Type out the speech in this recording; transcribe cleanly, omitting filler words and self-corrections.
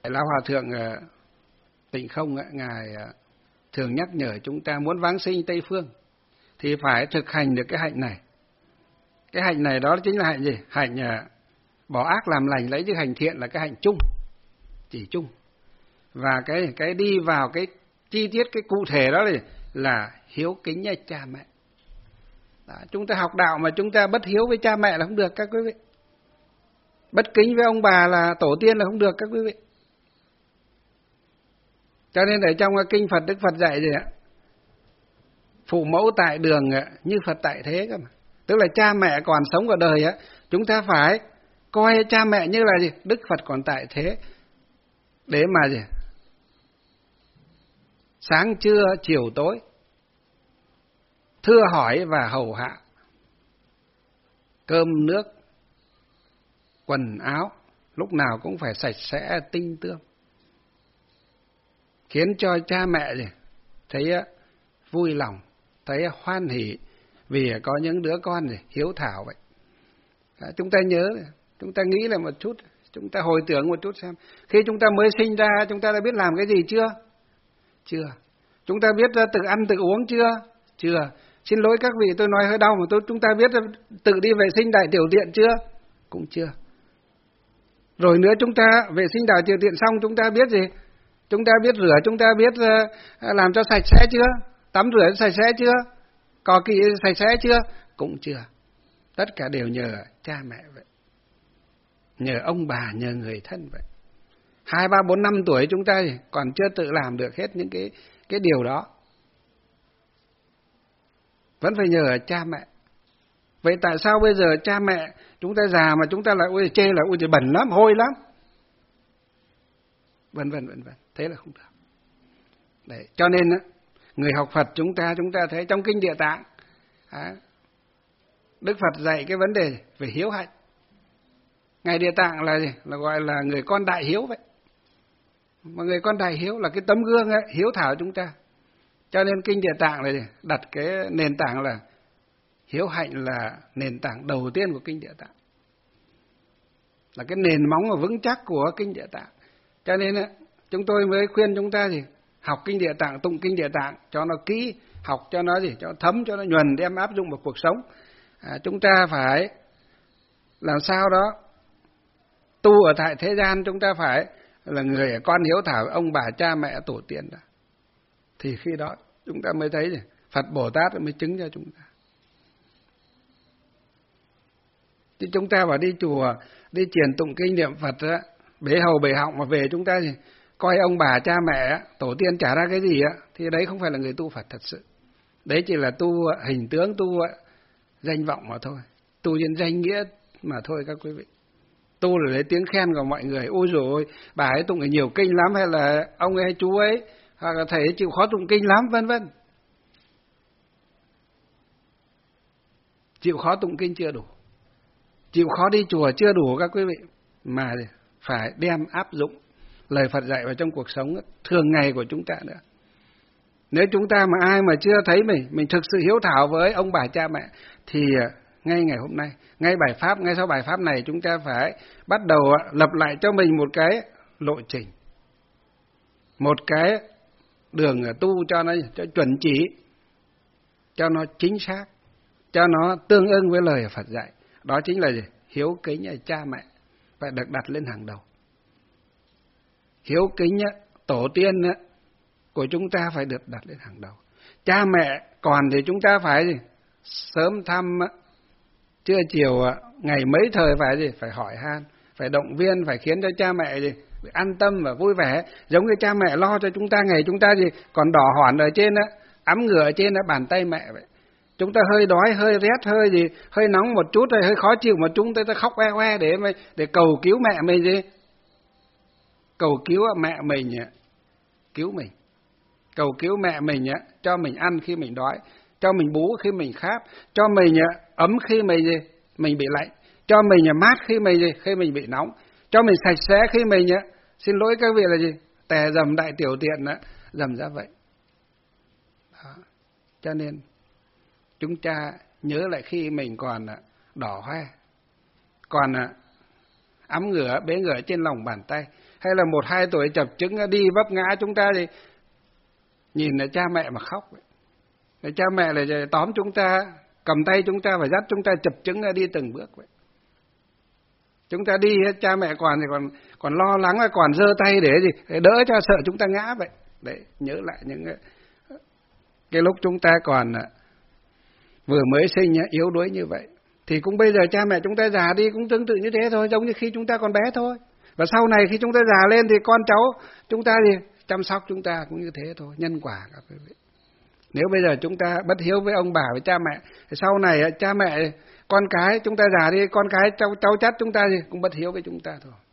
Lão Hòa Thượng Tịnh Không Ngài thường nhắc nhở chúng ta muốn vãng sinh Tây Phương thì phải thực hành được cái hạnh này. Cái hạnh này đó chính là hạnh gì? Hạnh bỏ ác làm lành, lấy chữ hành thiện là cái hạnh chung, chỉ chung. Và cái đi vào cái chi tiết, cái cụ thể đó là hiếu kính với cha mẹ. Đó, chúng ta học đạo mà chúng ta bất hiếu với cha mẹ là không được các quý vị. Bất kính với ông bà là tổ tiên là không được các quý vị. Cho nên ở trong kinh Phật, Đức Phật dạy gì ạ? Phụ mẫu tại đường như Phật tại thế cơ mà. Tức là cha mẹ còn sống ở đời chúng ta phải coi cha mẹ như là gì? Đức Phật còn tại thế. Để mà gì? Sáng trưa chiều tối thưa hỏi và hầu hạ, cơm nước quần áo lúc nào cũng phải sạch sẽ tinh tươm, khiến cho cha mẹ gì? Thấy vui lòng, thấy hoan hỉ vì có những đứa con gì? Hiếu thảo vậy. Chúng ta nhớ, chúng ta nghĩ là một chút, chúng ta hồi tưởng một chút xem, khi chúng ta mới sinh ra chúng ta đã biết làm cái gì chưa? Chưa. Chúng ta biết tự ăn tự uống chưa? Chưa. Xin lỗi các vị, tôi nói hơi đau mà chúng ta biết tự đi vệ sinh đại tiểu tiện chưa? Cũng chưa. Rồi nữa chúng ta vệ sinh đại tiểu tiện xong chúng ta biết gì? Chúng ta biết rửa, chúng ta biết làm cho sạch sẽ chưa? Tắm rửa sạch sẽ chưa? Cọ kỵ sạch sẽ chưa? Cũng chưa. Tất cả đều nhờ cha mẹ vậy. Nhờ ông bà, nhờ người thân vậy. 2, 3, 4, 5 tuổi chúng ta còn chưa tự làm được hết những cái điều đó. Vẫn phải nhờ cha mẹ. Vậy tại sao bây giờ cha mẹ chúng ta già mà chúng ta lại chê là ôi trời bẩn lắm, hôi lắm? Vân vân. Thế là không được. Đấy, cho nên người học Phật chúng ta thấy trong kinh Địa Tạng, Đức Phật dạy cái vấn đề về hiếu hạnh. Ngài Địa Tạng là gì? Là gọi là người con đại hiếu vậy. Mà người con đại hiếu là cái tấm gương hiếu thảo chúng ta. Cho nên kinh Địa Tạng là gì? Đặt cái nền tảng là hiếu hạnh là nền tảng đầu tiên của kinh Địa Tạng. Là cái nền móng và vững chắc của kinh Địa Tạng. Cho nên chúng tôi mới khuyên chúng ta gì? Học kinh Địa Tạng, tụng kinh Địa Tạng cho nó kỹ, học cho nó gì? Cho nó thấm, cho nó nhuần, đem áp dụng vào cuộc sống. Chúng ta phải làm sao đó tu ở tại thế gian, chúng ta phải là người con hiếu thảo ông bà cha mẹ tổ tiên đó. Thì khi đó chúng ta mới thấy gì? Phật Bồ Tát mới chứng cho chúng ta. Chứ chúng ta vào đi chùa, đi truyền tụng kinh niệm Phật bế hầu bề họng mà về chúng ta gì? Coi ông bà cha mẹ tổ tiên trả ra cái gì thì đấy không phải là người tu Phật thật sự. Đấy chỉ là tu hình tướng, tu danh vọng mà thôi, tu trên danh nghĩa mà thôi các quý vị. Tu là lấy tiếng khen của mọi người. Ôi dồi ôi, bà ấy tụng nhiều kinh lắm, hay là ông ấy hay chú ấy, hoặc là thầy ấy chịu khó tụng kinh lắm, vân vân. Chịu khó tụng kinh chưa đủ, chịu khó đi chùa chưa đủ các quý vị, mà phải đem áp dụng lời Phật dạy vào trong cuộc sống thường ngày của chúng ta nữa. Nếu chúng ta mà ai mà chưa thấy mình thực sự hiếu thảo với ông bà cha mẹ thì ngay ngày hôm nay, ngay sau bài pháp này chúng ta phải bắt đầu lập lại cho mình một cái lộ trình, một cái đường tu cho nó chuẩn chỉ, cho nó chính xác, cho nó tương ưng với lời Phật dạy. Đó chính là gì? Hiếu kính cha mẹ phải được đặt lên hàng đầu. Hiếu kính tổ tiên của chúng ta phải được đặt lên hàng đầu. Cha mẹ còn thì chúng ta phải gì? Sớm thăm, trưa chiều, ngày mấy thời phải gì? Phải hỏi han, phải động viên, phải khiến cho cha mẹ gì? Phải an tâm và vui vẻ. Giống như cha mẹ lo cho chúng ta ngày chúng ta gì? Còn đỏ hỏn ở trên ấm ngửa ở trên bàn tay mẹ vậy. Chúng ta hơi đói, hơi rét, hơi gì, hơi nóng một chút, rồi hơi khó chịu một chút, ta khóc oe oe để cầu cứu mẹ mình gì? Cầu cứu mẹ mình cứu mình. Cầu cứu mẹ mình cho mình ăn khi mình đói, cho mình bú khi mình khát, cho mình ấm khi mình bị lạnh, cho mình mát khi mình bị nóng, cho mình sạch sẽ khi mình xin lỗi các vị là gì? Tè dầm đại tiểu tiện dầm ra vậy. Đó. Cho nên chúng ta nhớ lại khi mình còn đỏ hoe, còn ấm ngửa bế ngửa trên lòng bàn tay, hay là 1-2 tuổi chập chững đi vấp ngã, chúng ta thì nhìn là cha mẹ mà khóc vậy. Cha mẹ là tóm chúng ta, cầm tay chúng ta và dắt chúng ta chập chững đi từng bước vậy. Chúng ta đi cha mẹ còn lo lắng, còn giơ tay để gì, để đỡ cho, sợ chúng ta ngã vậy. Đấy, nhớ lại những cái lúc chúng ta còn vừa mới sinh yếu đuối như vậy. Thì cũng bây giờ cha mẹ chúng ta già đi cũng tương tự như thế thôi, giống như khi chúng ta còn bé thôi. Và sau này khi chúng ta già lên thì con cháu chúng ta thì chăm sóc chúng ta cũng như thế thôi, nhân quả các quý vị. Nếu bây giờ chúng ta bất hiếu với ông bà, với cha mẹ, thì sau này cha mẹ, con cái chúng ta già đi, con cái cháu chắt chúng ta thì cũng bất hiếu với chúng ta thôi.